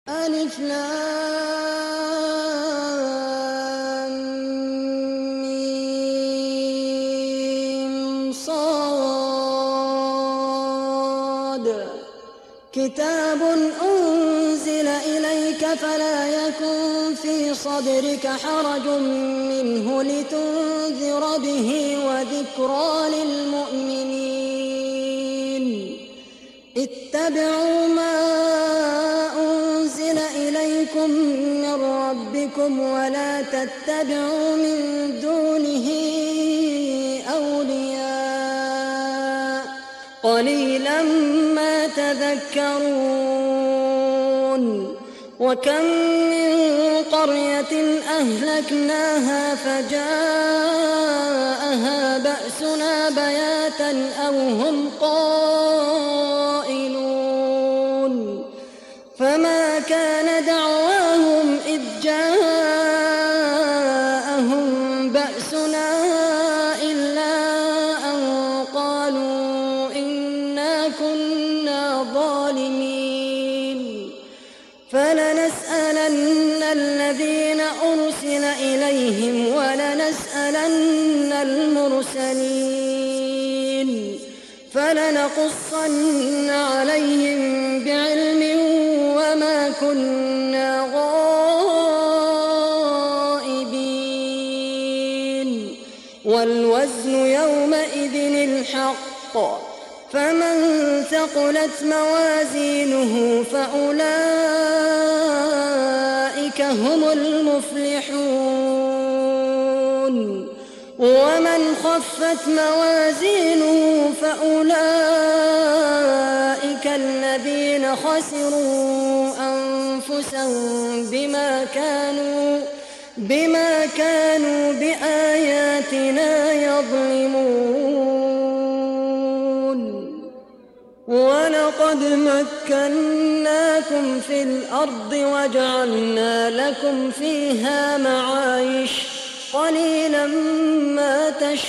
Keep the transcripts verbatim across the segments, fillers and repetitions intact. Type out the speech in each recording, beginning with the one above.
ألف لام ميم صاد كتاب أنزل إليك فلا يكن في صدرك حرج منه لتنذر به وذكرى للمؤمنين اتبعوا ما أنزل إليكم من ربكم ولا تتبعوا من دونه أولياء قليلا ما تذكرون وكم من قرية أهلكناها فجاءها بأسنا بياتا أو هم قائلون فما كان دعواهم إذ جاءهم بأسنا إلا أن قالوا إنا كنا ظالمين فلنسألن الذين أرسل إليهم ولنسألن المرسلين فلنقصن عليهم بعلم وما كنا غائبين والوزن يومئذ الحق فمن ثقلت موازينه فأولئك هم المفلحون ومن خفت موازينه فأولئك الذين خسروا أنفسهم بما كانوا بما كانوا بآياتنا يظلمون ولقد مكناكم في الأرض وجعلنا لكم فيها معايش قليلا ما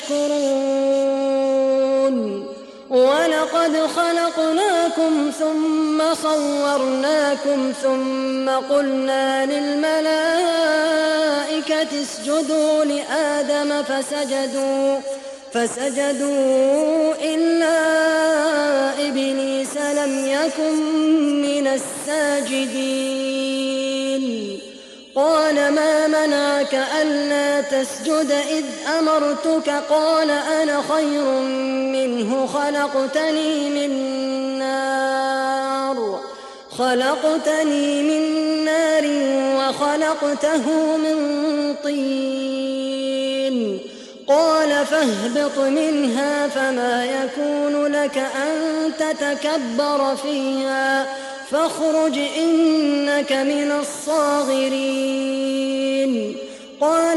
تشكرون ولقد خلقناكم ثم صورناكم ثم قلنا للملائكة اسجدوا لآدم فسجدوا فسجدوا إلا إبليس لم يكن من الساجدين قال ما منعك ألا تسجد إذ أمرتك قال أنا خير منه خلقتني من نار خلقتني من نار وخلقته من طين قال فاهبط منها فما يكون لك أن تتكبر فيها فاخرج إنك من الصاغرين قال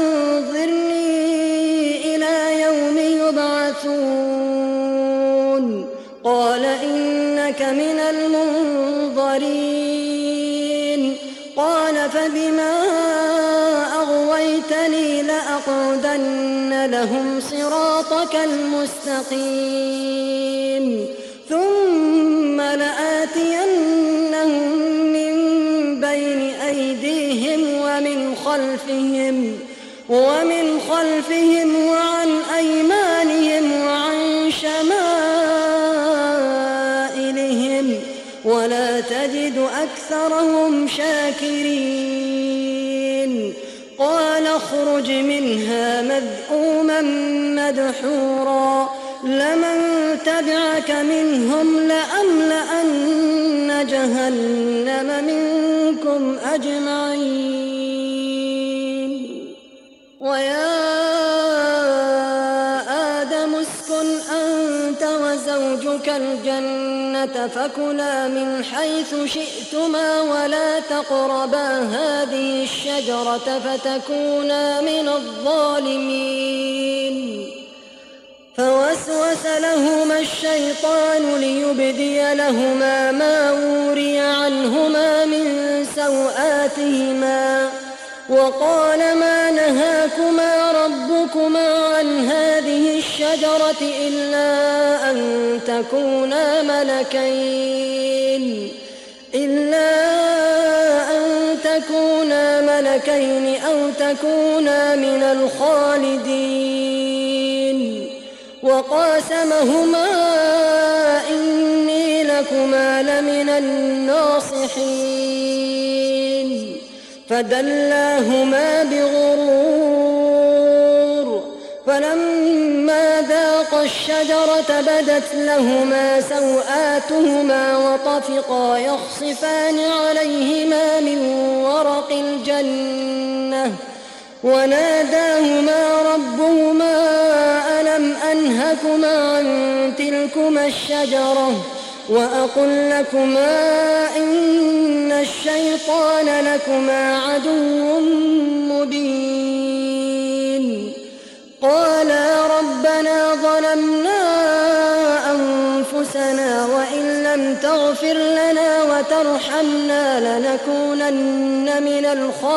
أنظرني إلى يوم يبعثون قال إنك من المنظرين قال فبما أغويتني لأقعدن لهم صراطك المستقيم ثم لآتينهم من بين أيديهم ومن خلفهم ومن خلفهم وعن أيمانهم وعن شمائلهم ولا تجد أكثرهم شاكرين قال اخرج منها مذءوما مدحورا لمن تبعك منهم لأملأن جهنم منكم أجمعين ويا آدم اسكن أنت وزوجك الجنة فكلا من حيث شئتما ولا تقربا هذه الشجرة فتكونا من الظالمين فوسوس لهما الشيطان ليبدي لهما ما وري عنهما من سوآتهما وقال ما نهاكما ربكما عن هذه الشجرة إلا أن تكونا ملكين إلا تكونا ملكين أو تكونا من الخالدين وقاسمهما إني لكما لمن الناصحين فدلاهما بغرور فلما ذاقا الشجرة بدت لهما سوآتهما وطفقا يخصفان عليهما من ورق الجنة وناداهما ربهما ألم أنهكما عن تلكما الشجرة وأقل لكما إن الشيطان لكما عدو مبين قالا ربنا ظلمنا أنفسنا وإن لم تغفر لنا وترحمنا لنكونن من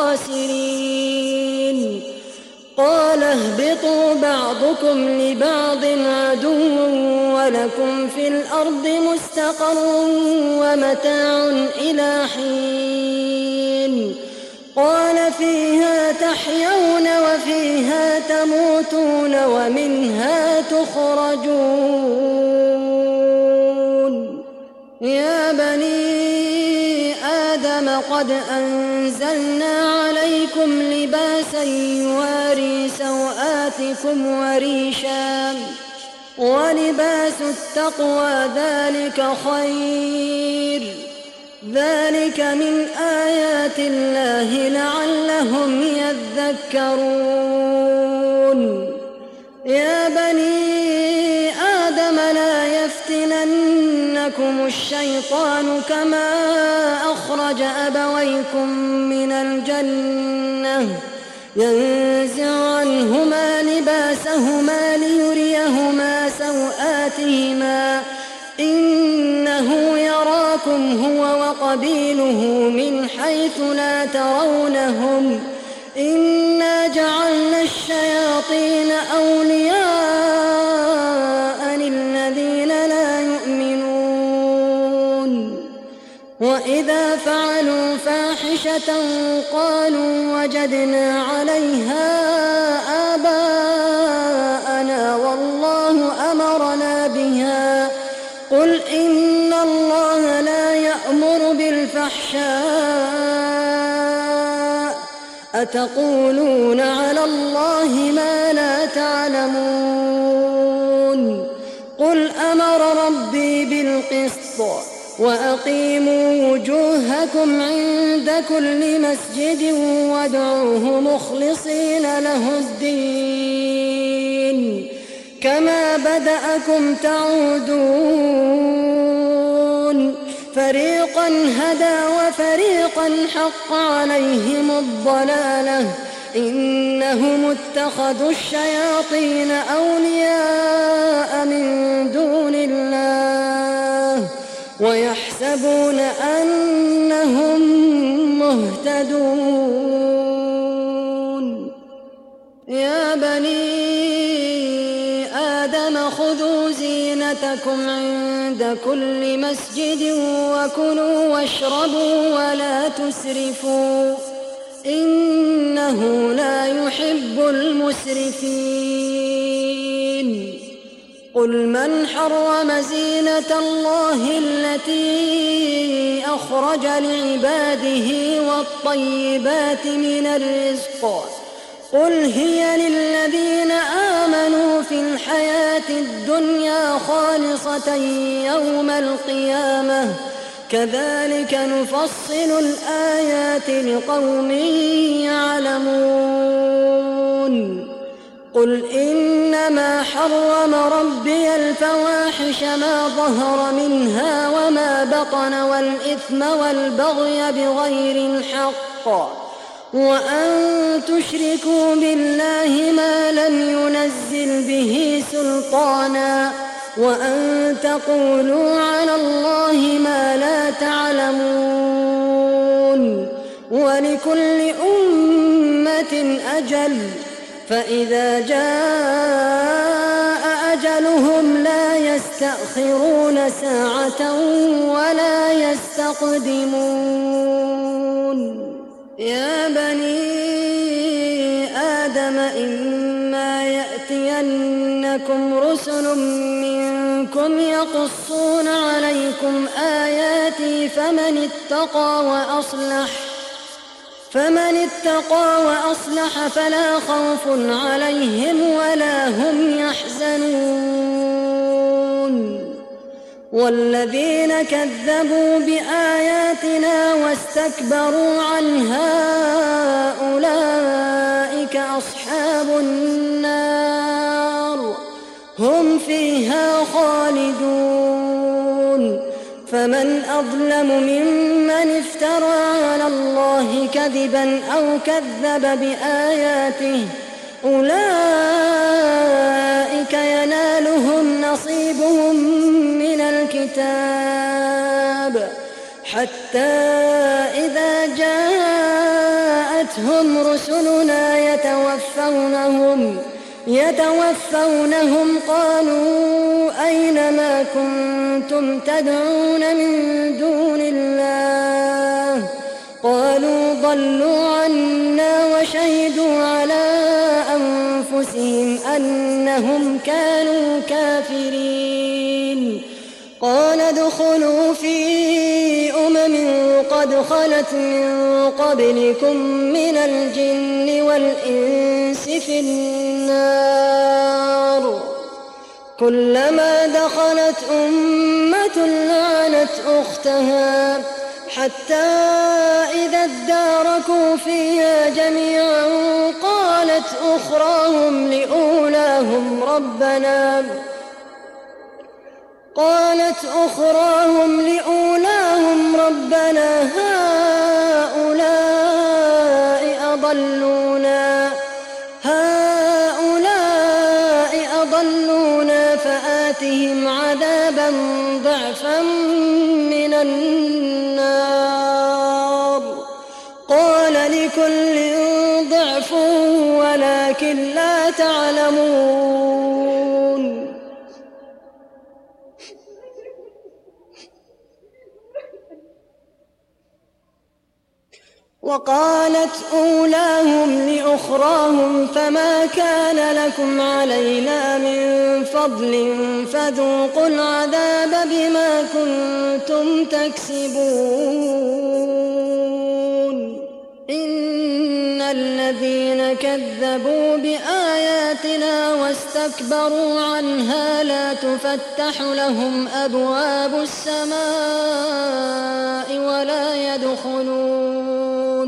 الخاسرين قال اهبطوا بعضكم لبعض عدو ولكم في الأرض مستقر ومتاع إلى حين قال فيها تحيون وفيها تموتون ومنها تخرجون يا بني آدم قد أنزلنا عليكم لباسا يواري سوآتكم وريشا ولباس التقوى ذلك خير ذلك من آيات الله لعلهم يذكرون يا بني آدم لا يفتننكم الشيطان كما أخرج أبويكم من الجنة ينزع عنهما لباسهما ليريهما سوآتهما إنه يراكم هو وقبيله من حيث لا ترونهم إنا جعلنا الشياطين أولياء للذين لا يؤمنون وإذا فعلوا فاحشة قالوا وجدنا عليها آباءنا والله أمرنا بها قل إن الله لا يأمر بالفحشاء أتقولون على الله ما لا تعلمون قل أمر ربي بالقسط وأقيموا وجوهكم عند كل مسجد وادعوه مخلصين له الدين كما بدأكم تعودون فريقا هدى وفريقا حق عليهم الضلالة إنهم اتخذوا الشياطين أولياء من دون الله ويحسبون أنهم مهتدون يا بني آدم خذوا زينتكم عند كل مسجد وكلوا واشربوا ولا تسرفوا إنه لا يحب المسرفين قل من حرم زينة الله التي أخرج لعباده والطيبات من الرزق قل هي للذين آمنوا في الحياة الدنيا خالصة يوم القيامة كذلك نفصل الآيات لقوم يعلمون قل إنما حرم ربي الفواحش ما ظهر منها وما بطن والإثم والبغي بغير الحق وأن تشركوا بالله ما لم ينزل به سلطانا وأن تقولوا على الله ما لا تعلمون ولكل أمة أجل فإذا جاء أجلهم لا يستأخرون ساعة ولا يستقدمون يا بني آدم إما يأتينكم رسل منكم يقصون عليكم آياتي فمن اتقى وأصلح فمن اتقى وأصلح فلا خوف عليهم ولا هم يحزنون والذين كذبوا بآياتنا واستكبروا عنها أولئك أصحاب النار هم فيها خالدون فمن أظلم ممن افترى على الله كذبا أو كذب بآياته أولئك ينالهم نصيبهم من الكتاب حتى إذا جاءتهم رسلنا يتوفونهم يتوفونهم قالوا أين ما كنتم تدعون من دون الله قالوا ضلوا عنا وشهدوا على أنفسهم أنهم كانوا كافرين قال ادخلوا في أمم قد خلت من قبلكم من الجن والإنس في النار كلما دخلت أمة لعنت أختها حتى إذا اداركوا فيها جميعا قالت أخراهم لأولاهم ربنا قالت أخراهم لأولاهم ربنا هؤلاء أضلونا هؤلاء أضلونا فآتهم عذابا ضعفا من النار قال لكل ضعف ولكن لا تعلمون وقالت أولاهم لأخراهم فما كان لكم علينا من فضل فذوقوا العذاب بما كنتم تكسبون إن الذين كذبوا بآياتنا واستكبروا عنها لا تفتح لهم أبواب السماء ولا يدخلون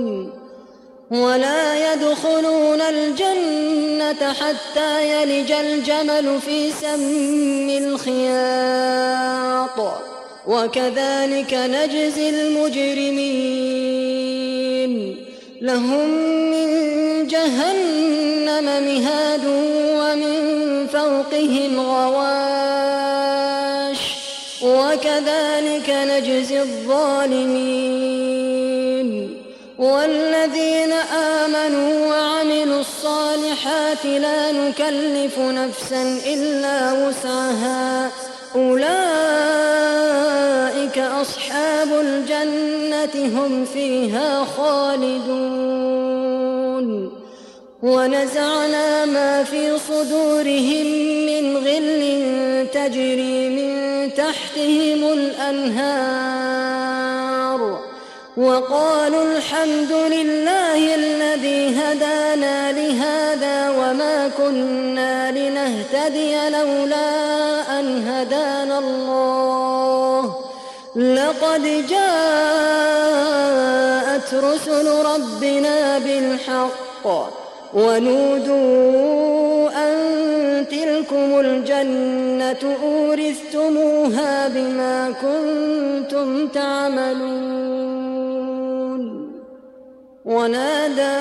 ولا يدخلون الجنة حتى يلج الجمل في سم الخياط وكذلك نجزي المجرمين لهم من جهنم مهاد ومن فوقهم غواش وكذلك نجزي الظالمين والذين آمنوا وعملوا الصالحات لا نكلف نفسا إلا وسعها أولئك أصحاب الجنة هم فيها خالدون ونزعنا ما في صدورهم من غل تجري من تحتهم الأنهار وقالوا الحمد لله الذي هدانا لهذا وما كنا لنهتدي لولا أن هدانا الله لقد جاءت رسل ربنا بالحق ونودوا أن تلكم الجنة أورثتموها بما كنتم تعملون ونادى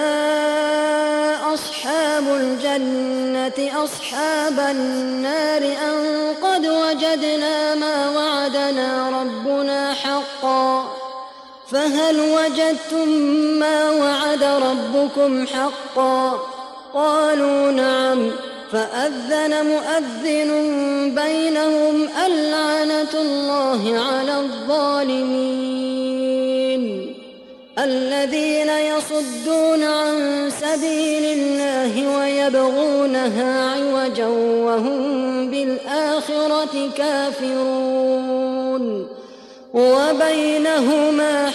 أصحاب الجنة أصحاب النار أن قد وجدنا ما وعدنا ربنا حقا فهل وجدتم ما وعد ربكم حقا قالوا نعم فأذن مؤذن بينهم اللعنة الله على الظالمين الذين يصدون عن سبيل الله ويبغونها عوجا وهم بالآخرة كافرون وبينهما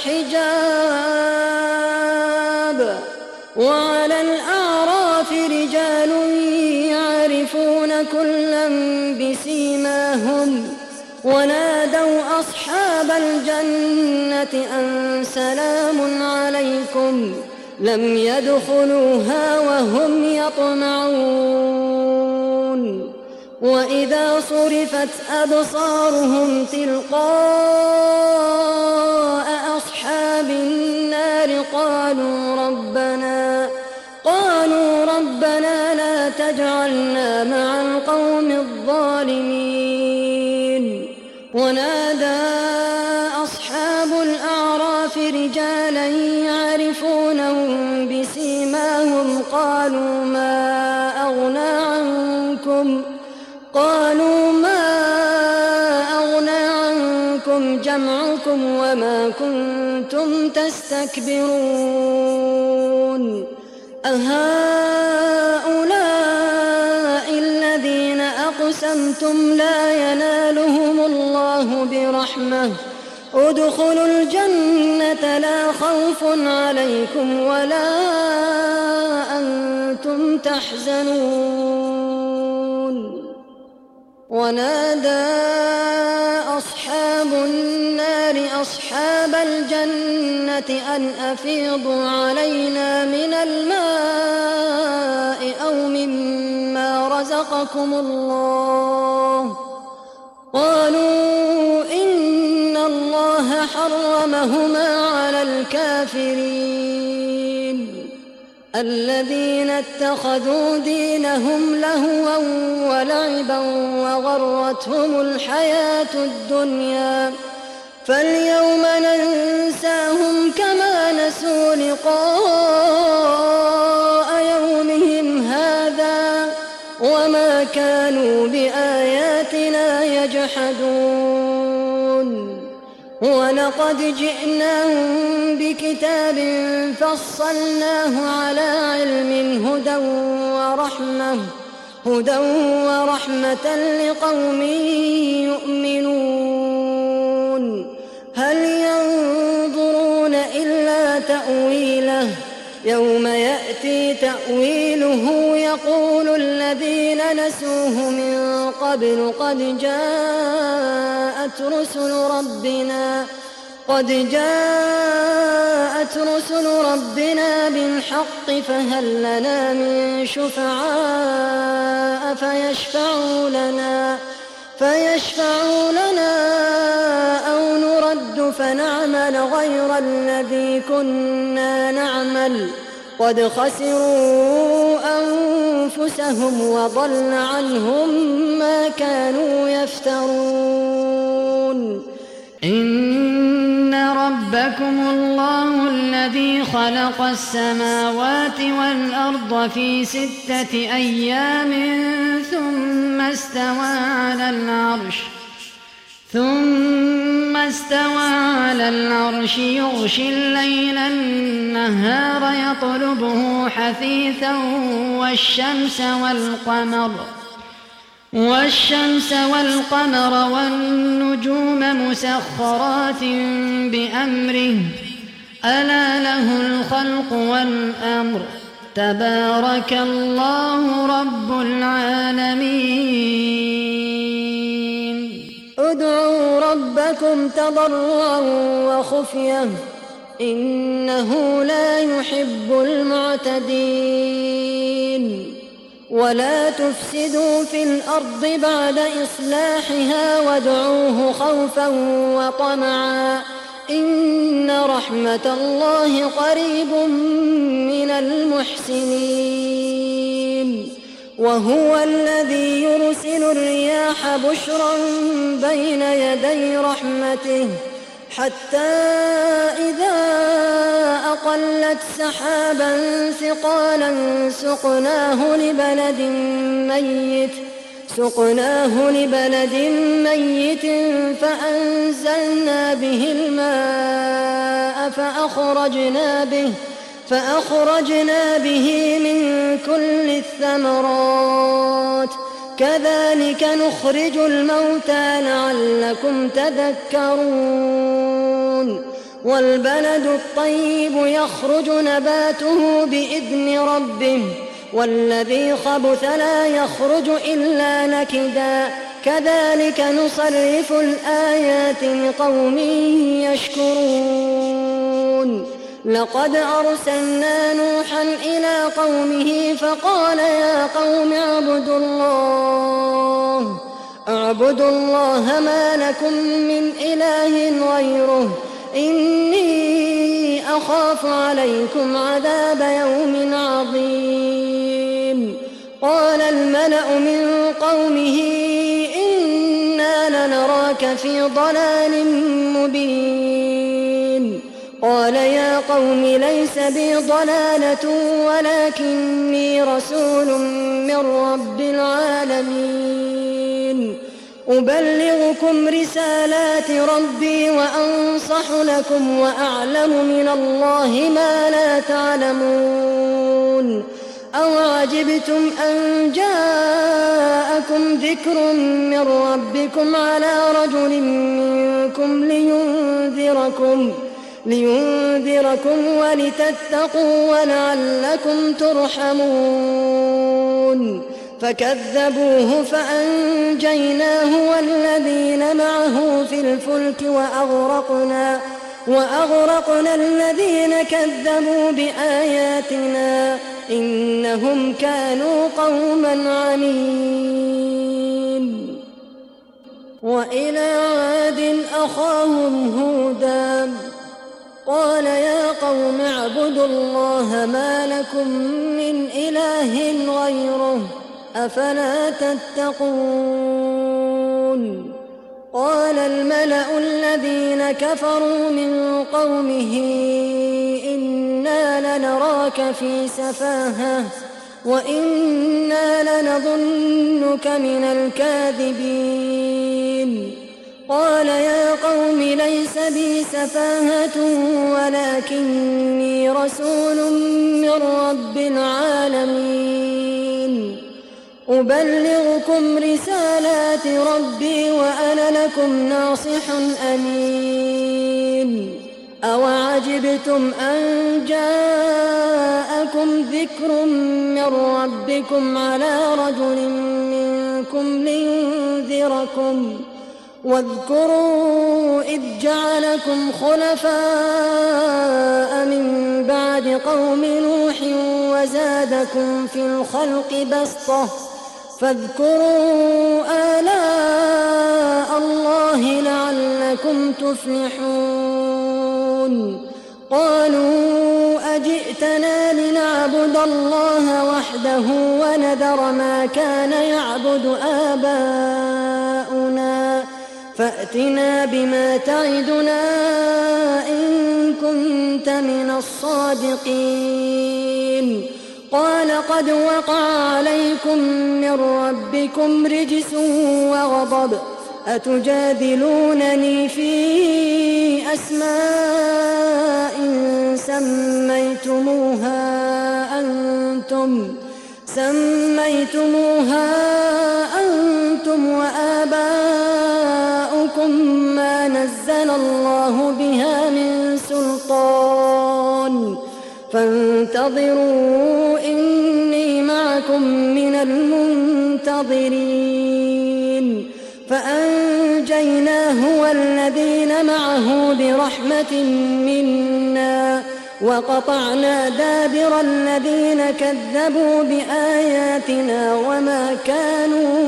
حجاب وعلى الأعراف رجال يعرفون كلا بسيماهم ونادوا أصحاب الجنة أن سلام عليكم لم يدخلوها وهم يطمعون وإذا صرفت أبصارهم تلقاء أصحاب النار قالوا ربنا قالوا ربنا لا تجعلنا مع القوم الظالمين ونادى أصحاب الأعراف رجالا يعرفونهم بسيماهم قالوا ما أغنى عنكم قالوا ما أغنى عنكم جمعكم وما كنتم تستكبرون أهؤلاء الذين أقسمتم لا ينالهم الله برحمة ادخلوا الجنة لا خوف عليكم ولا أنتم تحزنون ونادى أصحاب النار أصحاب الجنة أن أفيضوا علينا من الماء أو مما رزقكم الله قالوا إن الله حرمهما على الكافرين الذين اتخذوا دينهم لهوا ولعبا وغرتهم الحياة الدنيا فاليوم ننساهم كما نسوا لقاء يومهم هذا وما كانوا بآياتنا يجحدون ولقد جئناهم بكتاب فصلناه على علم هدى ورحمة هدى ورحمة لقوم يؤمنون هل ينظرون إلا تأويله يوم يأتي تأويله يقول الذين نسوه من قبل قد جاءت رسل ربنا قد جاءت رسل ربنا بالحق فهل لنا من شفعاء فيشفعوا لنا فيشفعوا لنا أو نرد فنعمل غير الذي كنا نعمل قد خسروا أنفسهم وضل عنهم ما كانوا يفترون إن ربكم الله الذي خلق السماوات والأرض في ستة أيام ثم استوى على العرش ثم استوى على العرش يغشي الليل النهار يطلبه حثيثا والشمس والقمر والشمس والقمر والنجوم مسخرات بأمره ألا له الخلق والأمر تبارك الله رب العالمين ادعوا ربكم تضرعا وخفية إنه لا يحب المعتدين ولا تفسدوا في الأرض بعد إصلاحها وادعوه خوفا وطمعا إن رحمة الله قريب من المحسنين وهو الذي يرسل الرياح بشرا بين يدي رحمته حتى إذا أقلت سحابا ثقالا سقناه لبلد ميت سقناه لبلد ميت فأنزلنا به الماء فأخرجنا به, فأخرجنا به من كل الثمرات كذلك نخرج الموتى لعلكم تذكرون والبلد الطيب يخرج نباته بإذن ربه والذي خبث لا يخرج إلا نكدا كذلك نصرف الآيات لقوم يشكرون لقد أرسلنا نوحا إلى قومه فقال يا قوم اعبدوا الله اعبدوا الله ما لكم من إله غيره إني أخاف عليكم عذاب يوم عظيم قال الملأ من قومه إنا لنراك في ضلال مبين قال يا قوم ليس بي ضلالة ولكني رسول من رب العالمين أبلغكم رسالات ربي وأنصح لكم وأعلم من الله ما لا تعلمون أوعجبتم أن جاءكم ذكر من ربكم على رجل منكم لينذركم لينذركم ولتتقوا ولعلكم ترحمون فكذبوه فأنجيناه والذين معه في الفلك وأغرقنا, وأغرقنا الذين كذبوا بآياتنا إنهم كانوا قوما عمين وإلى عاد أخاهم هودا قال يا قوم اعبدوا الله ما لكم من إله غيره أفلا تتقون قال الملأ الذين كفروا من قومه إنا لنراك في سفاهة وإنا لنظنك من الكاذبين قال يا قوم ليس بي سفاهة ولكني رسول من رب العالمين أبلغكم رسالات ربي وأنا لكم ناصح أمين أوعجبتم أن جاءكم ذكر من ربكم على رجل منكم لينذركم واذكروا إذ جعلكم خلفاء من بعد قوم نوح وزادكم في الخلق بسطة فاذكروا آلاء الله لعلكم تفلحون قالوا أجئتنا لنعبد الله وحده ونذر ما كان يعبد آباؤنا فأتنا بما تعدنا إن كنت من الصادقين قال قد وقع عليكم من ربكم رجس وغضب أتجادلونني في أسماء سميتموها أنتم سميتموها أنتم وآباؤكم ما نزل الله بها من سلطان فانتظروا إني معكم من المنتظرين فأنجيناه والذين معه برحمة منا وقطعنا دابر الذين كذبوا بآياتنا وما كانوا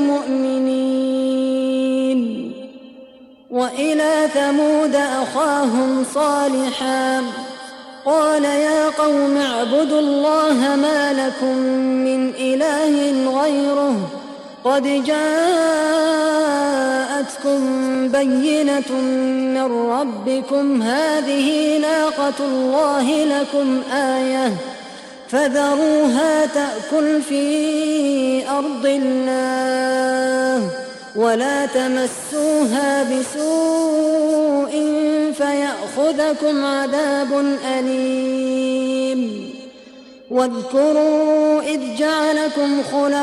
مؤمنين وإلى ثمود أخاهم صالحا قال يا قوم اعبدوا الله ما لكم من إله غيره قد جاءتكم بينة من ربكم هذه ناقة الله لكم آية فذروها تأكل في أرض الله ولا تمسوها بسوء فيأخذكم عذاب أليم. واذكروا إذ جعلكم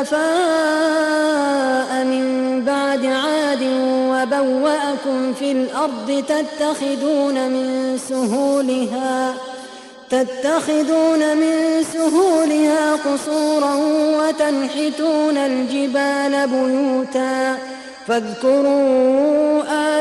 خلفاء من بعد عاد وبوأكم في الأرض تتخذون من سهولها تتخذون من سهولها قصورا وتنحتون الجبال بيوتا فاذكروا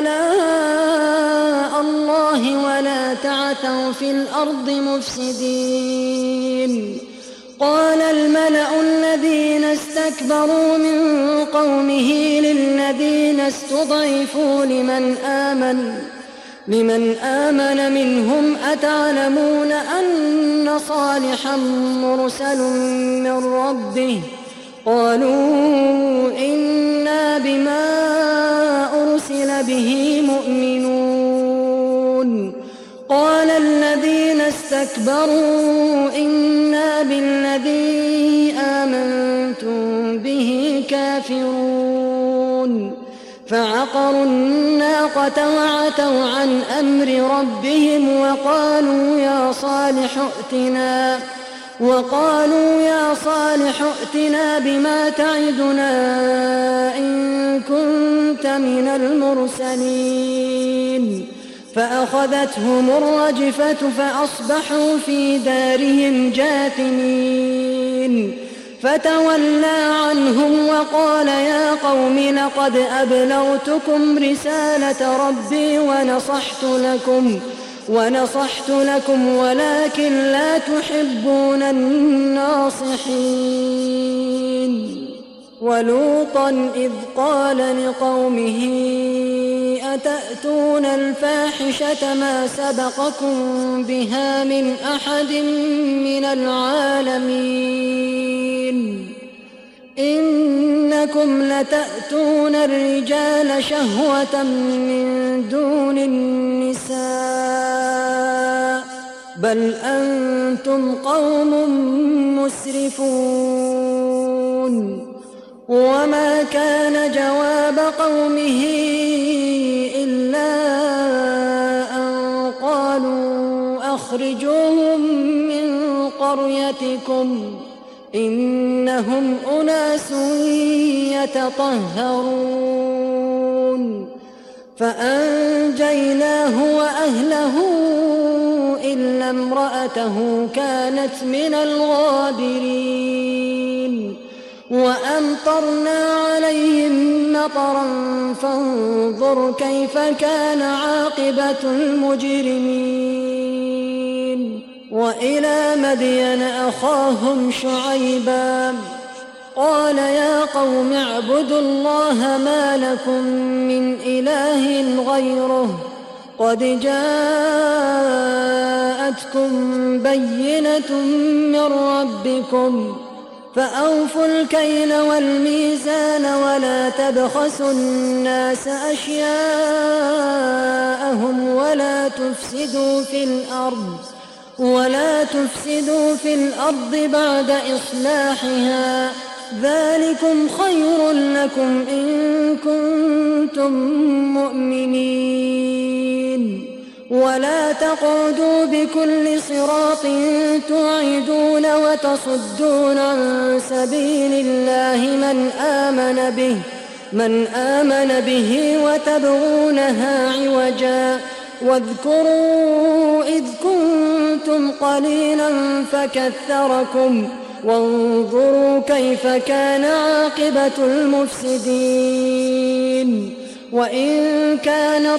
آلاء الله ولا تعثوا في الأرض مفسدين. قال الملأ الذين استكبروا من قومه للذين استضعفوا لمن آمن لمن آمن منهم أتعلمون أن صالحا مرسل من ربه؟ قالوا إنا بما أرسل به مؤمنون. قال الذين استكبروا إنا بالذي آمنتم به كافرون. فعقروا الناقة وعتوا عن أمر ربهم وقالوا يا صالح ائتنا وقالوا يا صالح ائتنا بما تعدنا إن كنت من المرسلين. فأخذتهم الرجفة فأصبحوا في دارهم جاثمين. فتولى عنهم وقال يا قوم لقد أبلغتكم رسالة ربي ونصحت لكم ونصحت لكم ولكن لا تحبون الناصحين. ولوطا إذ قال لقومه أتأتون الفاحشة ما سبقكم بها من أحد من العالمين إنكم لتأتون الرجال شهوة من دون النساء بل أنتم قوم مسرفون. وما كان جواب قومه إلا أن قالوا أخرجوهم من قريتكم إنهم أناس يتطهرون. فأنجيناه وأهله إلا امرأته كانت من الغابرين. وأمطرنا عليهم مطرا فانظر كيف كان عاقبة المجرمين. وإلى مدين أخاهم شعيبا قال يا قوم اعبدوا الله ما لكم من إله غيره قد جاءتكم بينة من ربكم فأوفوا الكيل والميزان ولا تبخسوا الناس أشياءهم ولا تفسدوا في الأرض ولا تفسدوا في الأرض بعد إصلاحها ذلكم خير لكم إن كنتم مؤمنين. ولا تقعدوا بكل صراط توعدون وتصدون عن سبيل الله من آمن به من آمن به وتبغونها عوجا واذكروا إذ كنتم قليلا فكثركم وانظروا كيف كان عاقبة المفسدين. وإن كان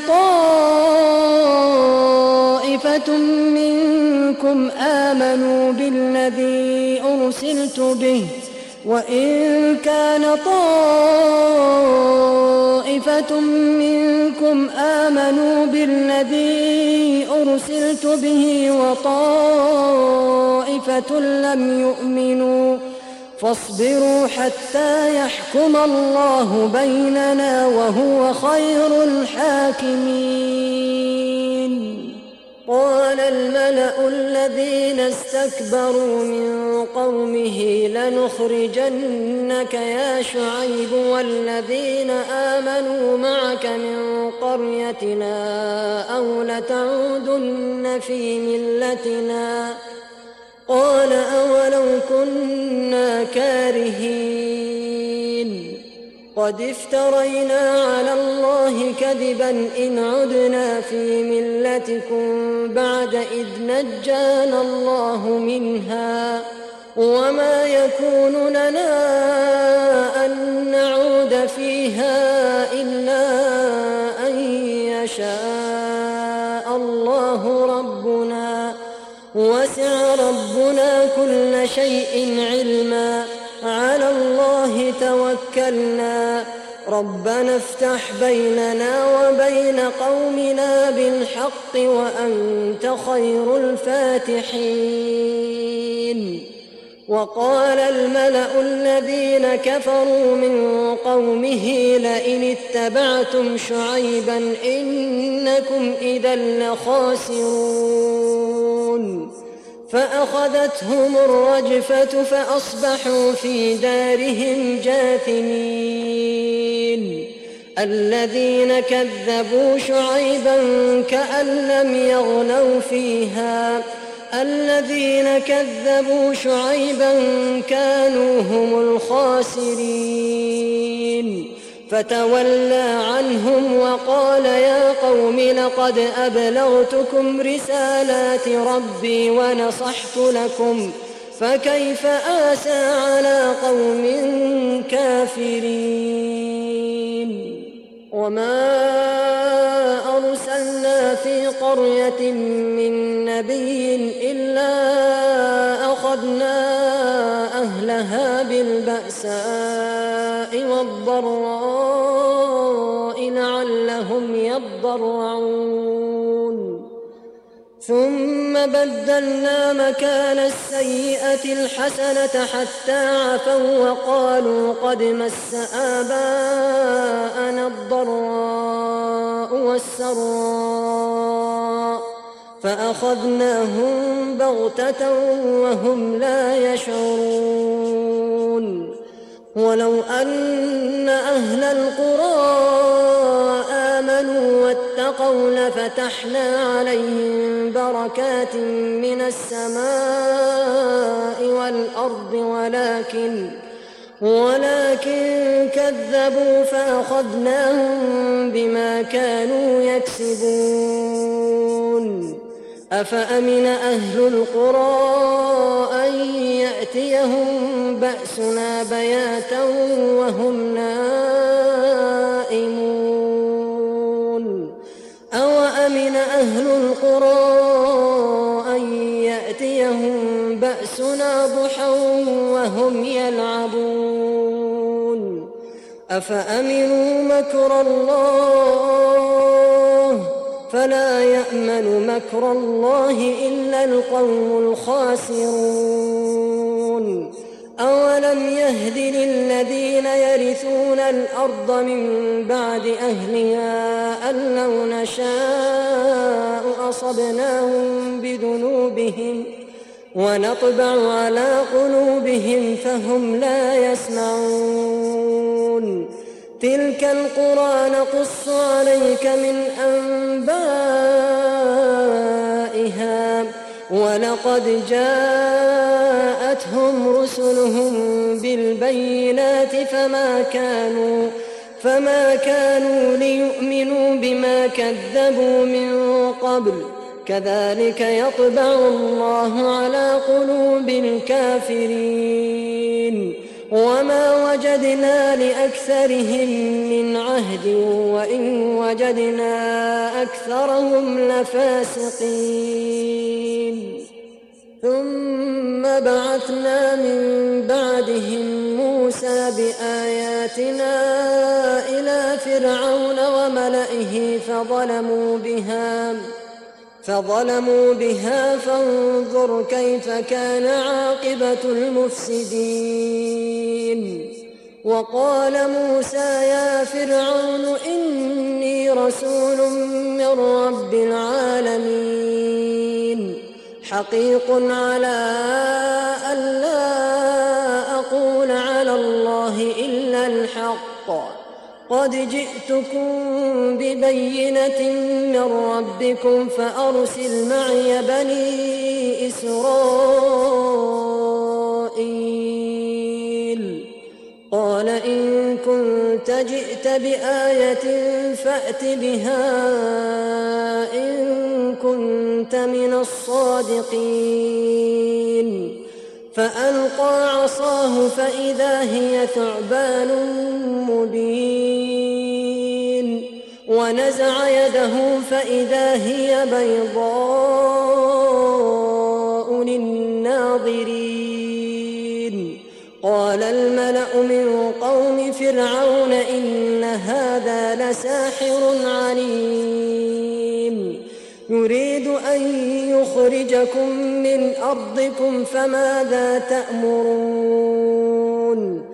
طائفة منكم آمنوا بالذي أرسلت به وإن كان طائفة منكم آمنوا بالذي أرسلت به وطائفة لم يؤمنوا فاصبروا حتى يحكم الله بيننا وهو خير الحاكمين. قال الملأ الذين استكبروا من قومه لنخرجنك يا شعيب والذين آمنوا معك من قريتنا أو لتعودن في ملتنا قال أولو كنا كارهين قد افترينا على الله كذبا إن عدنا في ملتكم بعد إذ نجانا الله منها وما يكون لنا أن نعود فيها إلا أن يشاء الله ربنا وسع ربنا كل شيء علما على الله توكلنا ربنا افتح بيننا وبين قومنا بالحق وأنت خير الفاتحين وقال الملأ الذين كفروا من قومه لئن اتبعتم شعيبا إنكم إذا لخاسرون فأخذتهم الرجفة فأصبحوا في دارهم جاثمين الذين كذبوا شعيبا كأن لم يغنوا فيها الذين كذبوا شعيبا كانوا هم الخاسرين فتولى عنهم وقال يا قوم لقد أبلغتكم رسالات ربي ونصحت لكم فكيف آسى على قوم كافرين وما أرسلنا في قرية من نبي إلا أخذنا أهلها بالبأساء والضراء لعلهم يضرعون ثم بدلنا مكان السيئة الحسنة حتى عفوا وقالوا قد مس آباءنا الضراء والسراء فأخذناهم بغتة وهم لا يشعرون ولو أن أهل القرى آمنوا واتقوا لفتحنا عليهم بركات من السماء والأرض ولكن ولكن كذبوا فأخذناهم بما كانوا يكسبون أفأمن أهل القرى أن يأتيهم بأسنا بياتا وهم نائمون أوأمن أهل القرى أن يأتيهم بأسنا ضحى وهم يلعبون أفأمنوا مكر الله فلا يأمن مكر الله إلا القوم الخاسرون أولم يهد للذين يرثون الأرض من بعد أهلها أن لو نشاء أصبناهم بذنوبهم ونطبع على قلوبهم فهم لا يسمعون تلك القرى نقص عليك من أنبائها ولقد جاءتهم رسلهم بالبينات فما كانوا فما كانوا ليؤمنوا بما كذبوا من قبل كذلك يطبع الله على قلوب الكافرين وما وجدنا لأكثرهم من عهد وإن وجدنا أكثرهم لفاسقين ثم بعثنا من بعدهم موسى بآياتنا إلى فرعون وملئه فظلموا بها فظلموا بها فانظر كيف كان عاقبة المفسدين وقال موسى يا فرعون إني رسول من رب العالمين حقيق على ألا أقول على الله إلا الحق قد جئتكم ببينة من ربكم فأرسل معي بني إسرائيل قال إن كنت جئت بآية فأت بها إن كنت من الصادقين فألقى عصاه فإذا هي ثعبان مبين ونزع يده فإذا هي بيضاء للناظرين قال الملأ من قوم فرعون إن هذا لساحر عليم يريد أن يخرجكم من أرضكم فماذا تأمرون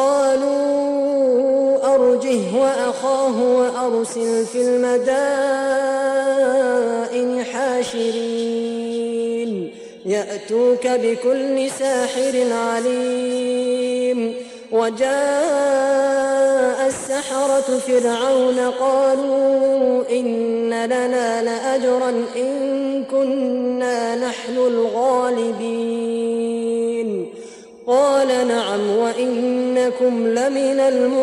قالوا أرجه وأخاه وأرسل في المدائن حاشرين يأتوك بكل ساحر عليم وجاء السحرة فرعون قالوا إن لنا لأجرا إن كنا نحن الغالبين قال نعم وإنكم لمن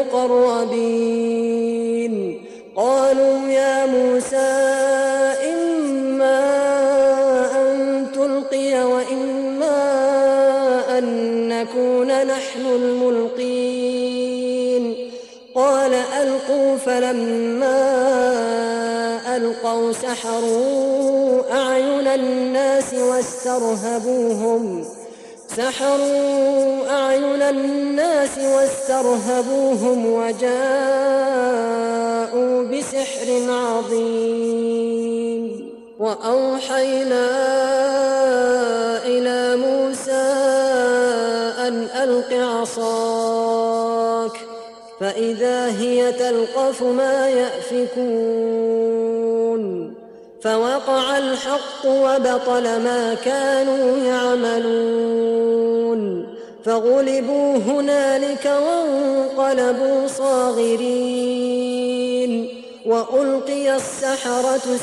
المقربين قالوا يا موسى إما أن تلقي وإما أن نكون نحن الملقين قال ألقوا فلما ألقوا سحروا أعين الناس واسترهبوهم سحروا أعين الناس واسترهبوهم وجاءوا بسحر عظيم وأوحينا إلى موسى أن ألق عصاك فإذا هي تلقف ما يأفكون فوقع الحق وبطل ما كانوا يعملون فغلبوا هنالك وانقلبوا صاغرين وألقي السحرة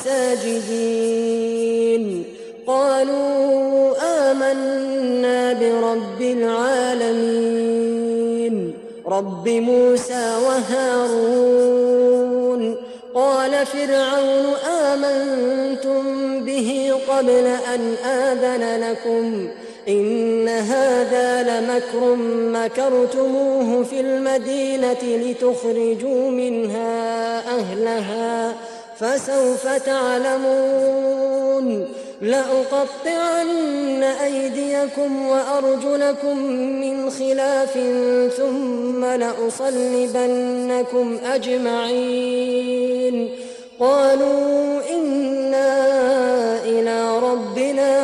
ساجدين قالوا آمنا برب العالمين رب موسى وهارون قال فرعون آمنتم به قبل أن آذن لكم إن هذا لمكر مكرتموه في المدينة لتخرجوا منها أهلها فسوف تعلمون لأقطعن أيديكم وأرجلكم من خلاف ثم لأصلبنكم أجمعين قالوا إنا إلى ربنا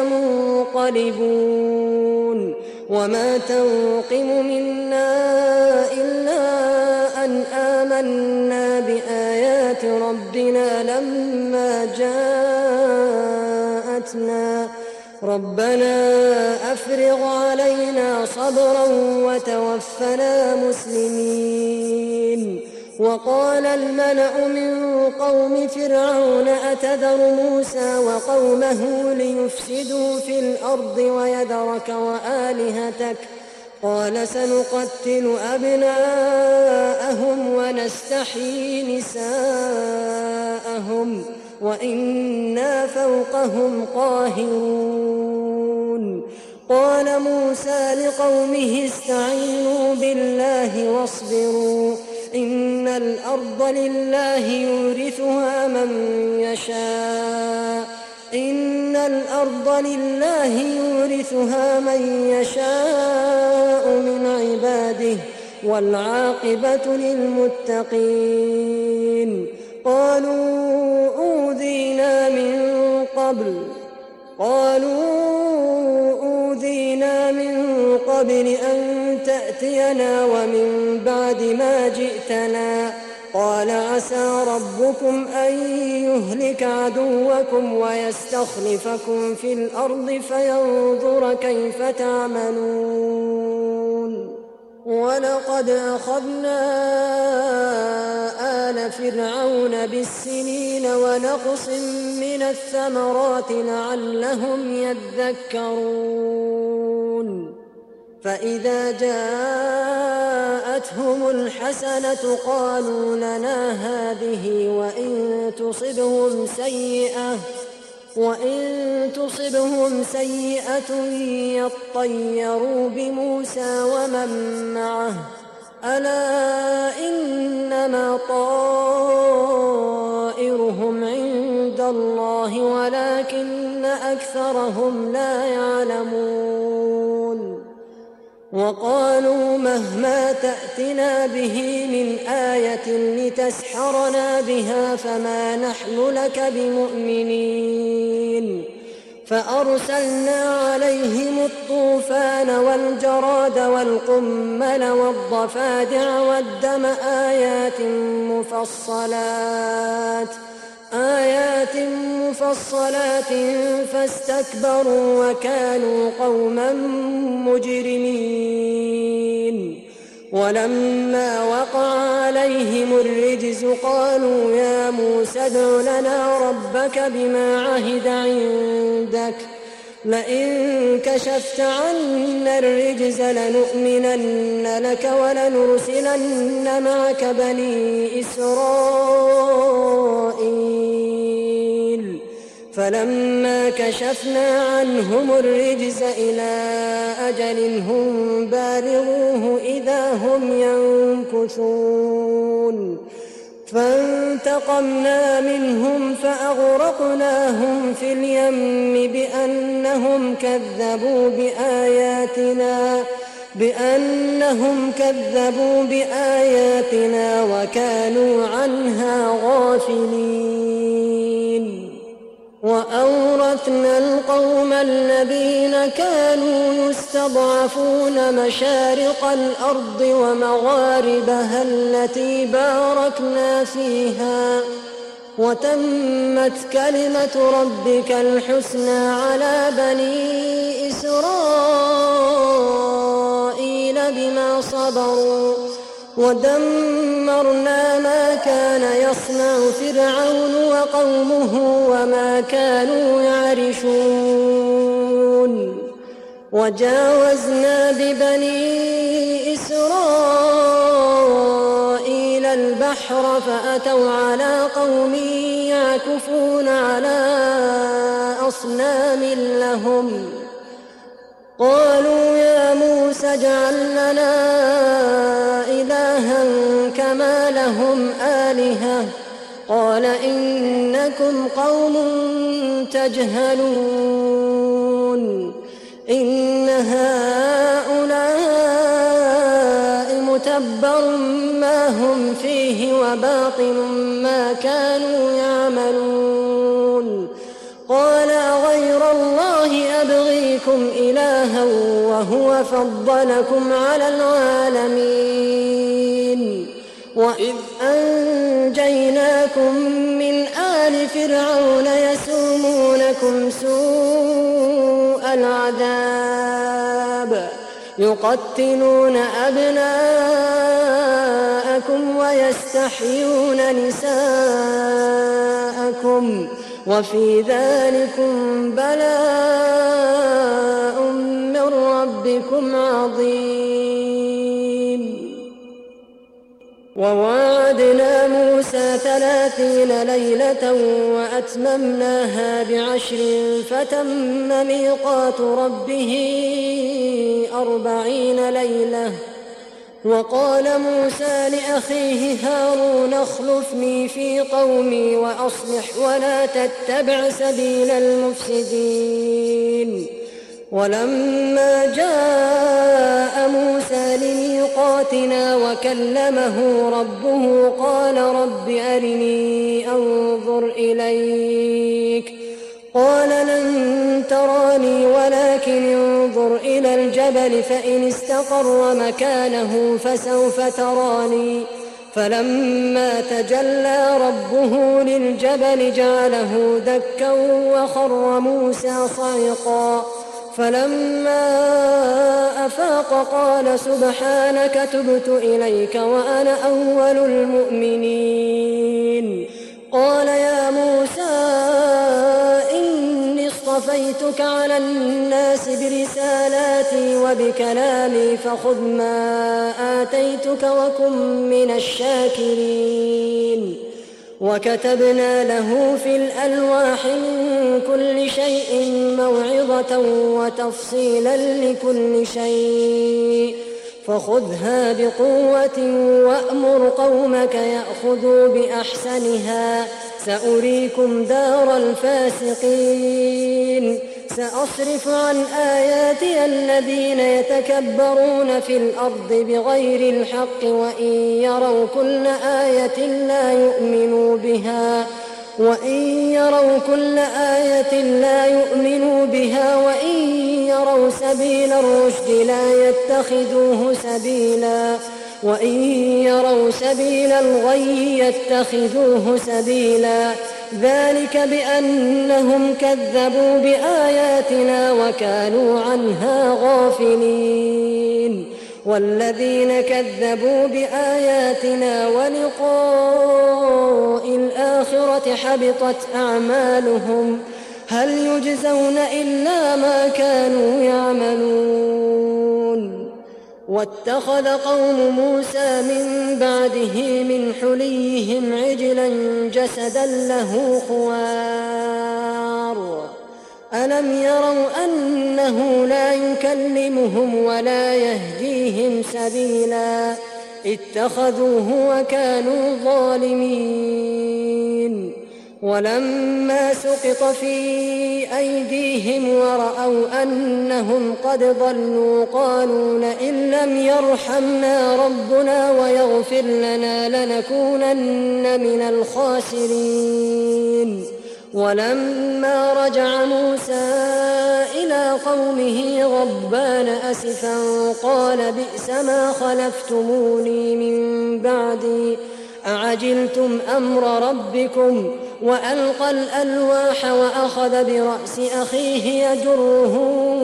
منقلبون وما تنقم منا إلا أن آمنا بآيات ربنا لما جاءتنا ربنا أفرغ علينا صبرا وتوفنا مسلمين وقال الملأ من قوم فرعون أتذر موسى وقومه ليفسدوا في الأرض ويذرك وآلهتك قال سنقتل أبناءهم ونستحيي نساءهم وإنا فوقهم قاهرون قال موسى لقومه استعينوا بالله واصبروا إن الأرض لله يورثها من يشاء إن الأرض لله يورثها من يشاء من عباده والعاقبة للمتقين قالوا أوذينا من قبل قالوا أوذينا من قبل أن تأتينا ومن بعد ما جئتنا. قال عسى ربكم أن يهلك عدوكم ويستخلفكم في الأرض فينظر كيف تعملون. ولقد أخذنا آل فرعون بالسنين ونقص من الثمرات لعلهم يذكرون. فإذا جاءتهم الحسنة قالوا لنا هذه وإن تصبهم سيئة وإن تصبهم سيئة يطيروا بموسى ومن معه ألا إنما طائرهم عند الله ولكن أكثرهم لا يعلمون. وقالوا مهما تأتنا به من آية لتسحرنا بها فما نحن لك بمؤمنين. فأرسلنا عليهم الطوفان والجراد والقمل والضفادع والدم آيات مفصلات آيات مفصلات فاستكبروا وكانوا قوما مجرمين. ولما وقع عليهم الرجز قالوا يا موسى ادع لنا ربك بما عهد عندك لئن كشفت عنا الرجز لنؤمنن لك ولنرسلن معك بني إسرائيل. فلما كشفنا عنهم الرجز إلى أجل هم بالغوه إذا هم ينكثون. فانتقمنا منهم فأغرقناهم في اليم بأنهم كذبوا بآياتنا بأنهم كذبوا بآياتنا وكانوا عنها غافلين. وأورثنا القوم الذين كانوا يستضعفون مشارق الأرض ومغاربها التي باركنا فيها وتمت كلمة ربك الحسنى على بني إسرائيل بما صبروا ودمرنا ما كان يصنع فرعون وقومه وما كانوا يعرشون. وجاوزنا ببني إسرائيل البحر فأتوا على قوم يعكفون على أصنام لهم قالوا يا موسى اجعل لنا إلها كما لهم آلهة قال إنكم قوم تجهلون. إن هؤلاء متبر ما هم فيه وباطل ما كانوا يعملون. قال غير الله أبغيكم إلها وهو فضلكم على العالمين. وإذ أنجيناكم من آل فرعون يسومونكم سوء العذاب يقتلون أبناءكم ويستحيون نساءكم وفي ذلكم بلاء من ربكم عظيم. وواعدنا موسى ثلاثين ليلة وأتممناها بعشر فتم ميقات ربه أربعين ليلة. وقال موسى لأخيه هارون اخلفني في قومي وأصلح ولا تتبع سبيل المفسدين. ولما جاء موسى لميقاتنا وكلمه ربه قال رب أرني أنظر إليك قال لن تراني ولكن انظر إليك إلى الجبل فإن استقر مكانه فسوف تراني فلما تجلى ربه للجبل جعله دكا وخر موسى صعقا فلما أفاق قال سبحانك تبت إليك وأنا أول المؤمنين. قال يا موسى إني اصطفيتك على الناس برسالاتي وبكلامي فخذ ما آتيتك وكن من الشاكرين. وكتبنا له في الألواح من كل شيء موعظة وتفصيلا لكل شيء فخذها بقوة وأمر قومك يأخذوا بأحسنها سأريكم دار الفاسقين. سأصرف عن آياتي الذين يتكبرون في الأرض بغير الحق وإن يروا كل آية لا يؤمنوا بها وإن يروا كل آية لا يؤمنوا بها وإن يروا سبيل الرشد لا يتخذوه سبيلا وإن يروا سبيل الغي يتخذوه سبيلا ذلك بأنهم كذبوا بآياتنا وكانوا عنها غافلين. والذين كذبوا بآياتنا ولقاء الآخرة حبطت أعمالهم هل يجزون إلا ما كانوا يعملون. واتخذ قوم موسى من بعده من حليهم عجلا جسدا له خوار ألم يروا أنه لا يكلمهم ولا يهديهم سبيلا اتخذوه وكانوا ظالمين. ولما سقط في أيديهم ورأوا أنهم قد ضلوا قالوا لئن لم يرحمنا ربنا ويغفر لنا لنكونن من الخاسرين. ولما رجع موسى إلى قومه غضبان أسفا قال بئس ما خلفتموني من بعدي أعجلتم أمر ربكم وألقى الألواح وأخذ برأس أخيه يجره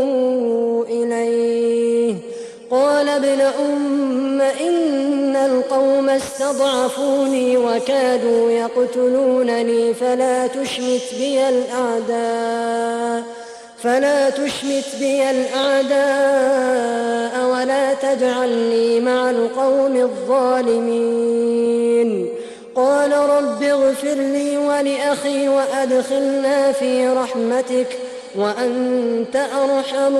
إليه قال ابن أم إن القوم استضعفوني وكادوا يقتلونني فلا تشمت بي الأعداء فلا تشمت بي الأعداء ولا تجعلني مع القوم الظالمين. قال رب اغفر لي ولأخي وأدخلنا في رحمتك وأنت أرحم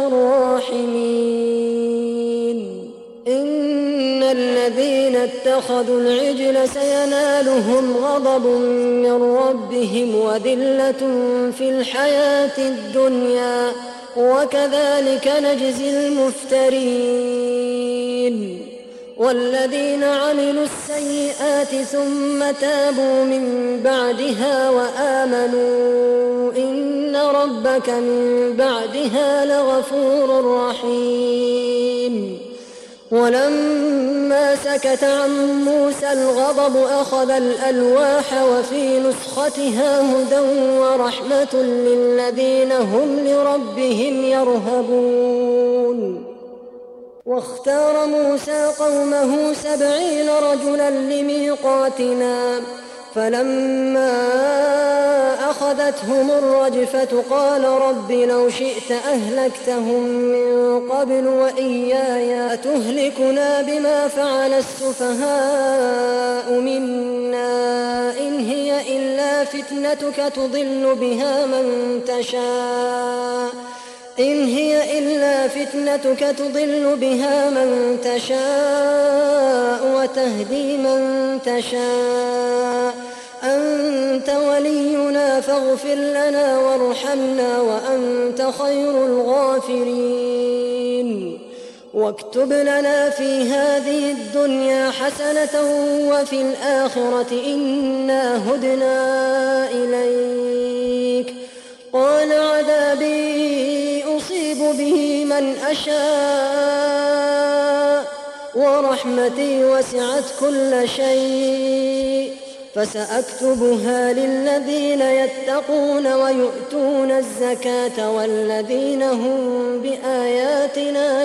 الراحمين. إن الذين اتخذوا العجل سينالهم غضب من ربهم وذلة في الحياة الدنيا وكذلك نجزي المفترين. والذين عملوا السيئات ثم تابوا من بعدها وآمنوا إن ربك من بعدها لغفور رحيم. ولما سكت عن موسى الغضب أخذ الألواح وفي نسختها هدى ورحمة للذين هم لربهم يرهبون. واختار موسى قومه سبعين رجلا لميقاتنا فلما أخذتهم الرجفة قال رب لو شئت أهلكتهم من قبل وإياي أتهلكنا بما فعل السفهاء منا إن هي إلا فتنتك تضل بها من تشاء إن هي إلا فتنتك تضل بها من تشاء وتهدي من تشاء أنت ولينا فاغفر لنا وارحمنا وأنت خير الغافرين. واكتب لنا في هذه الدنيا حسنة وفي الآخرة إنا هدنا إليك. قال عذابي أصيب به من أشاء ورحمتي وسعت كل شيء فسأكتبها للذين يتقون ويؤتون الزكاة والذين هم بآياتنا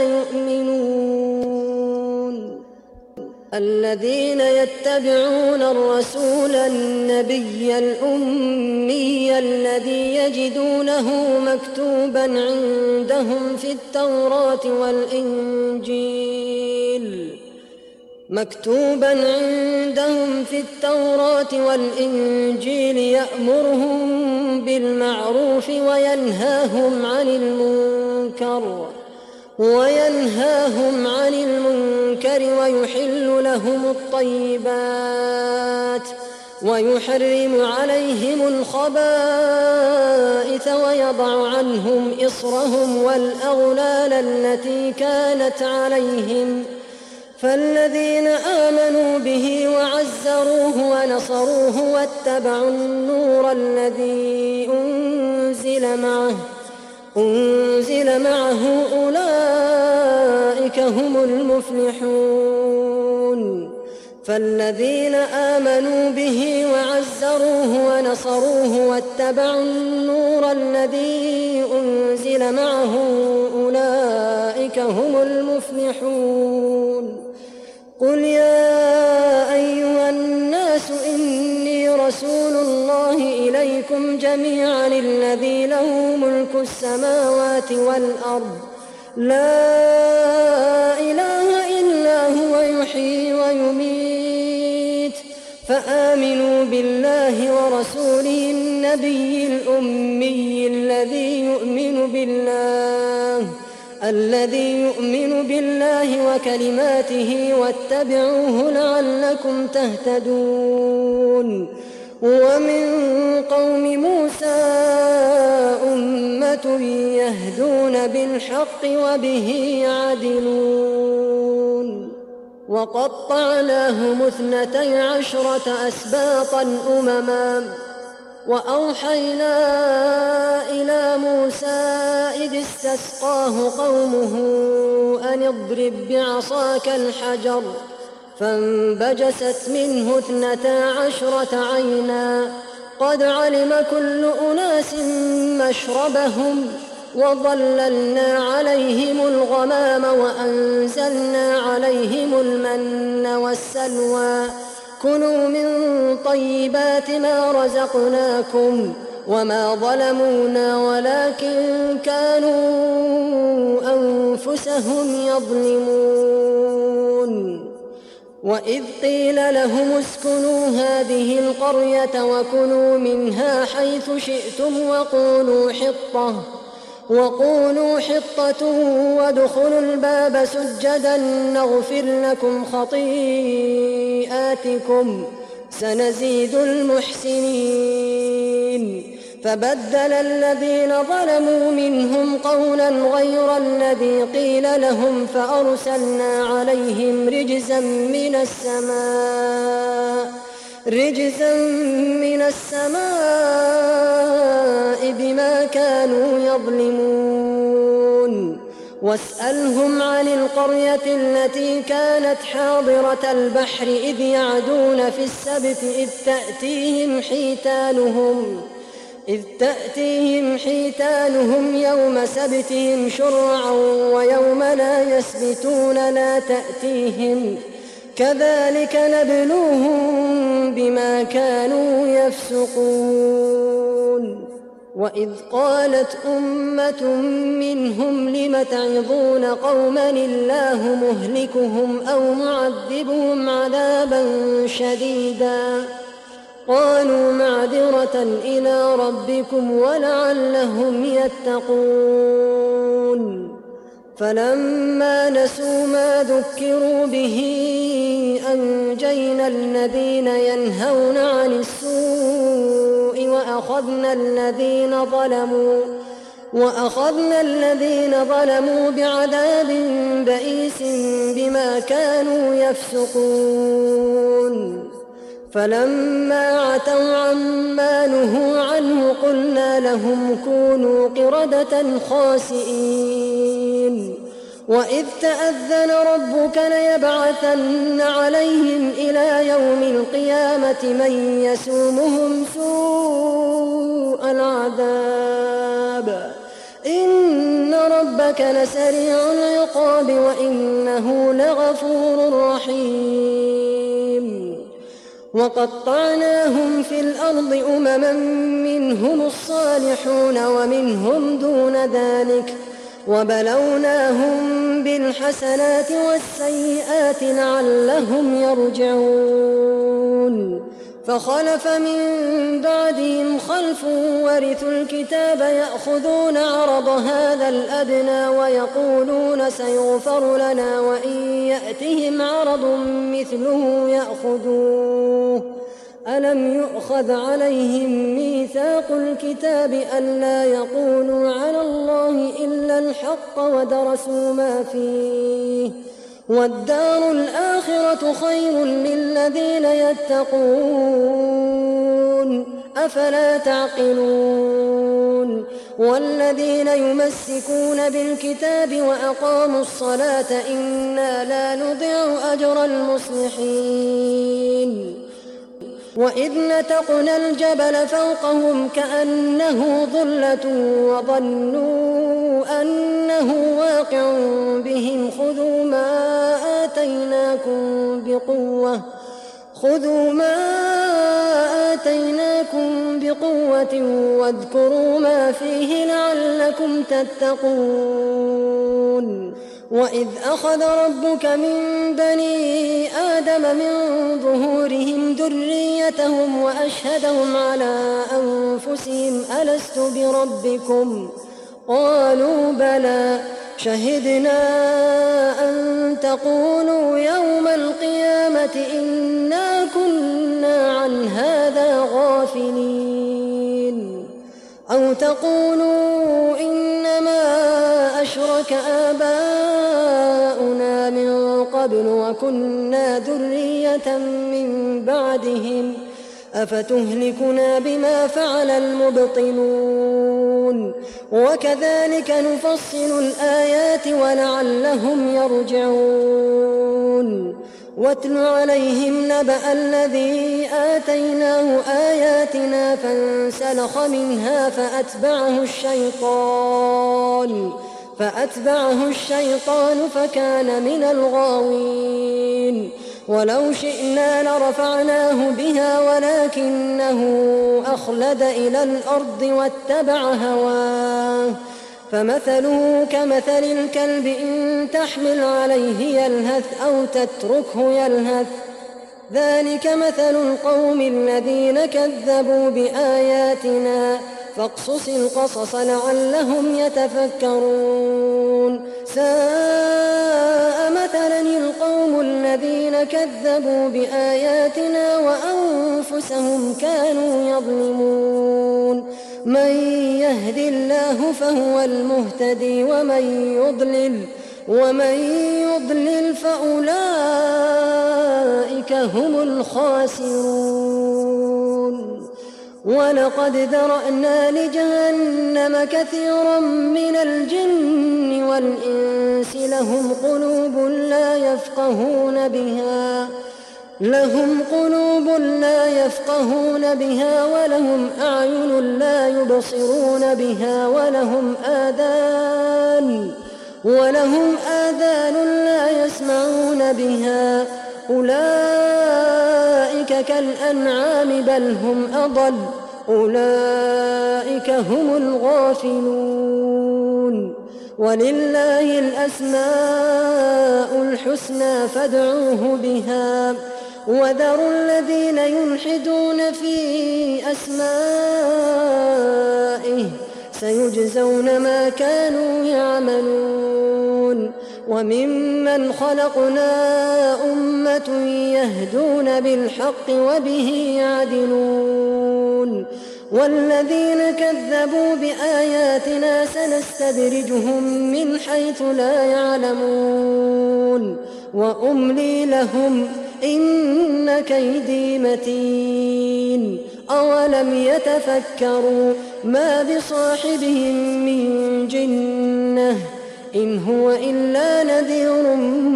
يؤمنون الذين يتبعون الرسول النبي الأمي الذي يجدونه مكتوبا عندهم في التوراة والإنجيل مكتوبا عندهم في التوراة والإنجيل يأمرهم بالمعروف وينهاهم عن المنكر وينهاهم عن المنكر ويحل لهم الطيبات ويحرم عليهم الخبائث ويضع عنهم إصرهم والأغلال التي كانت عليهم فالذين آمنوا به وعزروه ونصروه واتبعوا النور الذي أنزل معه أنزل معه أولئك هم المفلحون فالذين آمنوا به وعزروه ونصروه واتبعوا النور الذي أنزل معه أولئك هم المفلحون قل يا أيها الناس إني رسول الله إليكم جميعا الذي له ملك السماوات والأرض لا إله إلا هو يحيي ويميت فآمنوا بالله ورسوله النبي الأمي الذي يؤمن بالله الذي يؤمن بالله وكلماته واتبعوه لعلكم تهتدون ومن قوم موسى أمة يهدون بالحق وبه يعدلون وقطعناهم اثنتي عشرة أسباطا أمما وأوحينا إلى موسى إذ استسقاه قومه أن اضرب بعصاك الحجر فانبجست منه اثنتا عشرة عينا قد علم كل أناس مشربهم وظللنا عليهم الغمام وأنزلنا عليهم المن والسلوى كلوا من طيبات ما رزقناكم وما ظلمونا ولكن كانوا أنفسهم يظلمون وإذ قيل لهم اسكنوا هذه القرية وكلوا منها حيث شئتم وقولوا حطة وقولوا حطة وادخلوا الباب سجدا نغفر لكم خطيئاتكم سنزيد المحسنين فبدل الذين ظلموا منهم قولا غير الذي قيل لهم فأرسلنا عليهم رجزا من السماء رجزا من السماء بما كانوا يظلمون واسألهم عن القرية التي كانت حاضرة البحر إذ يعدون في السبت إذ تأتيهم حيتانهم إذ تأتيهم حيتانهم يوم سبتهم شرعا ويوم لا يسبتون لا تأتيهم كذلك نبلوهم بما كانوا يفسقون وإذ قالت أمة منهم لم تعظون قوما الله مهلكهم أو معذبهم عذابا شديدا قالوا معذرة إلى ربكم ولعلهم يتقون فلما نسوا ما ذكروا به أنجينا الذين ينهون عن السوء وأخذنا الذين ظلموا وأخذنا الذين ظلموا بعذاب بئيس بما كانوا يفسقون فلما عتوا عما نهوا عنه قلنا لهم كونوا قردة خاسئين وإذ تأذن ربك ليبعثن عليهم إلى يوم القيامة من يسومهم سوء العذاب إن ربك لسريع العقاب وإنه لغفور رحيم وقطعناهم في الأرض أمما منهم الصالحون ومنهم دون ذلك وبلوناهم بالحسنات والسيئات لعلهم يرجعون فخلف من بعدهم خلف ورثوا الكتاب يأخذون عرض هذا الأدنى ويقولون سيغفر لنا وإن يأتهم عرض مثله يأخذوه ألم يؤخذ عليهم ميثاق الكتاب ألا يقولوا على الله إلا الحق ودرسوا ما فيه والدار الآخرة خير للذين يتقون أفلا تعقلون والذين يمسكون بالكتاب وأقاموا الصلاة إنا لا نضيع أجر المصلحين وإذ نتقنا الجبل فوقهم كأنه ظلة وظنوا أنه واقع بهم خذوا ما آتيناكم بقوة خذوا ما آتيناكم بقوة واذكروا ما فيه لعلكم تتقون وإذ أخذ ربك من بني آدم من ظهورهم ذريتهم وأشهدهم على أنفسهم ألست بربكم قالوا بلى شهدنا أن تقولوا يوم القيامة إنا كنا عن هذا غافلين أو تقولوا إنما أشرك آباؤنا من قبل وكنا ذرية من بعدهم أفتهلكنا بما فعل المبطلون وكذلك نفصل الآيات ولعلهم يرجعون واتل عليهم نبأ الذي آتيناه آياتنا فانسلخ منها فأتبعه الشيطان فأتبعه الشيطان فكان من الغاوين ولو شئنا لرفعناه بها ولكنه أخلد إلى الأرض واتبع هواه فمثله كمثل الكلب إن تحمل عليه يلهث أو تتركه يلهث ذلك مثل القوم الذين كذبوا بآياتنا فاقصص القصص لعلهم يتفكرون ساء مثلا القوم الذين كذبوا بآياتنا وأنفسهم كانوا يظلمون من يهد الله فهو المهتدي ومن يضلل ومن يضلل فأولئك هم الخاسرون ولقد ذرأنا لجهنم كثيرا من الجن والإنس لهم قلوب لا يفقهون بها لهم قلوب لا يفقهون بها ولهم أعين لا يبصرون بها ولهم آذان ولهم آذان لا يسمعون بها أولئك كالأنعام بل هم أضل أولئك هم الغافلون ولله الأسماء الحسنى فادعوه بها وذروا الذين يلحدون في أسمائه سيجزون ما كانوا يعملون وممن خلقنا أمة يهدون بالحق وبه يعدلون والذين كذبوا بآياتنا سنستدرجهم من حيث لا يعلمون وأملي لهم إن كيدي متين أولم يتفكروا ما بصاحبهم من جنة إن هو إلا نذير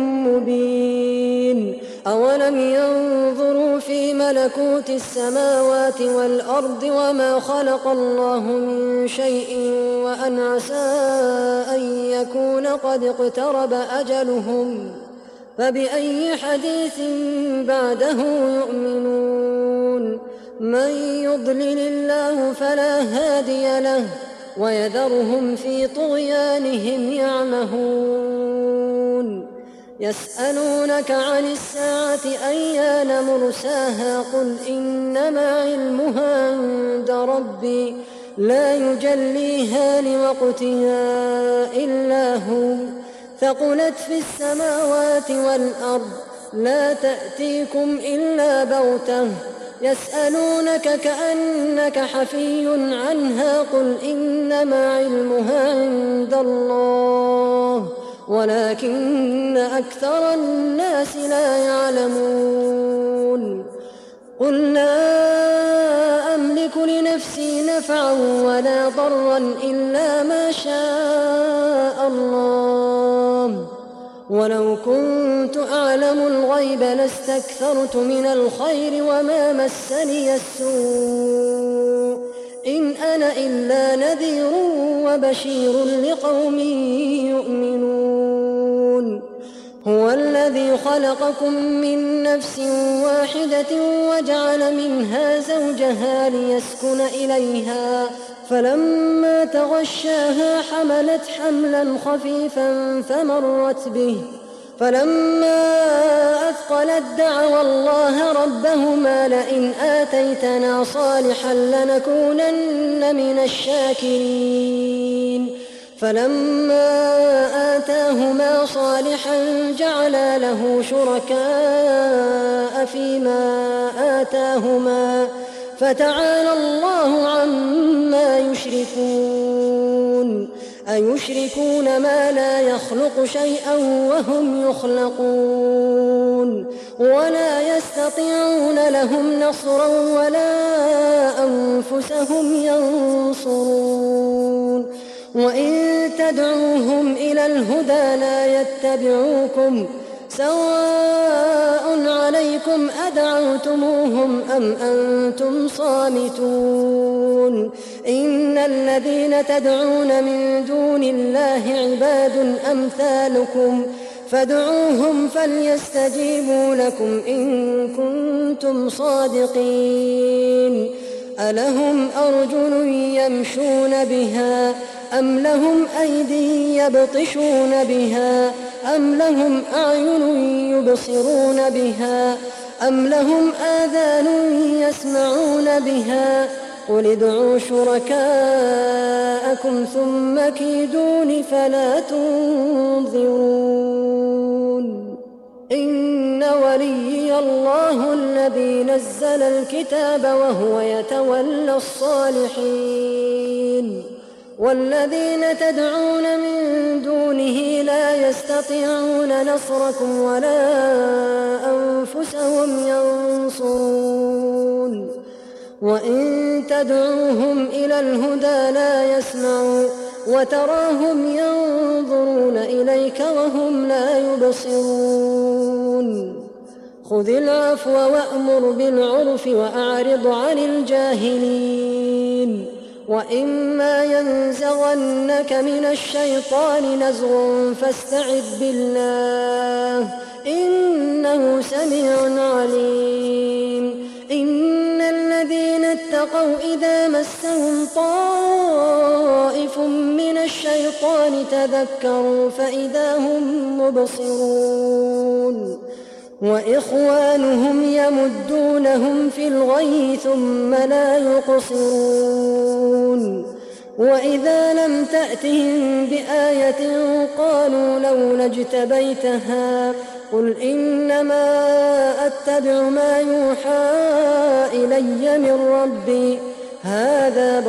مبين أولم ينظروا في ملكوت السماوات والأرض وما خلق الله من شيء وأن عسى أن يكون قد اقترب أجلهم فبأي حديث بعده يؤمنون من يضلل الله فلا هادي له ويذرهم في طغيانهم يعمهون يسألونك عن الساعة أيان مرساها قل إنما علمها عند ربي لا يجليها لوقتها إلا هو ثقلت في السماوات والأرض لا تأتيكم إلا بغتة يسألونك كأنك حفي عنها قل إنما علمها عند الله ولكن أكثر الناس لا يعلمون قل لا أملك لنفسي نفعا ولا ضرا إلا ما شاء الله ولو كنت أعلم الغيب لاستكثرت من الخير وما مسني السوء إن أنا إلا نذير وبشير لقوم يؤمنون هو الذي خلقكم من نفس واحدة وجعل منها زوجها ليسكن إليها فلما تغشاها حملت حملا خفيفا فمرت به فلما أثقلت دعوا الله ربهما لئن آتيتنا صالحا لنكونن من الشاكرين فلما آتاهما صالحا جعلا له شركاء فيما آتاهما فتعالى الله عما يشركون أيشركون ما لا يخلق شيئا وهم يخلقون ولا يستطيعون لهم نصرا ولا أنفسهم ينصرون وإن تدعوهم إلى الهدى لا يتبعوكم سواء عليكم أدعوتموهم أم أنتم صامتون إن الذين تدعون من دون الله عباد أمثالكم فادعوهم فليستجيبوا لكم إن كنتم صادقين ألهم أرجل يمشون بها أم لهم أيدي يبطشون بها أم لهم أعين يبصرون بها أم لهم آذان يسمعون بها قل ادعوا شركاءكم ثم كيدون فلا تنظرون إن وليي الله الذي نزل الكتاب وهو يتولى الصالحين والذين تدعون من دونه لا يستطيعون نصركم ولا أنفسهم ينصرون وإن تدعوهم إلى الهدى لا يسمعوا وتراهم ينظرون إليك وهم لا يبصرون خذ العفو وأمر بالعرف وأعرض عن الجاهلين وإما ينزغنك من الشيطان نزغ فاستعذ بالله إنه سميع عليم إن الذين اتقوا إذا مسهم طائف من الشيطان تذكروا فإذا هم مبصرون وإخوانهم يمدونهم في الغي ثم لا يقصرون وإذا لم تأتهم بآية قالوا لولا اجتبيتها قل إنما أتبع ما يوحى إلي من ربي هذا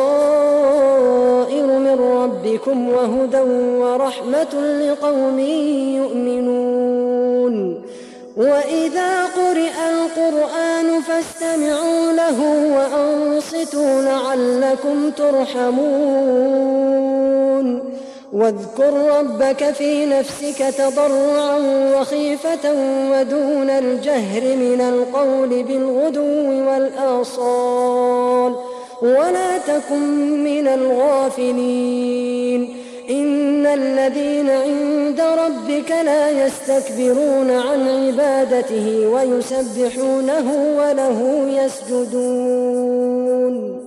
بصائر من ربكم وهدى ورحمة لقوم يؤمنون وإذا قرئ القرآن فاستمعوا له وأنصتوا لعلكم ترحمون واذكر ربك في نفسك تضرعا وخيفة ودون الجهر من القول بالغدو والآصال ولا تكن من الغافلين إن الذين عند ربك لا يستكبرون عن عبادته ويسبحونه وله يسجدون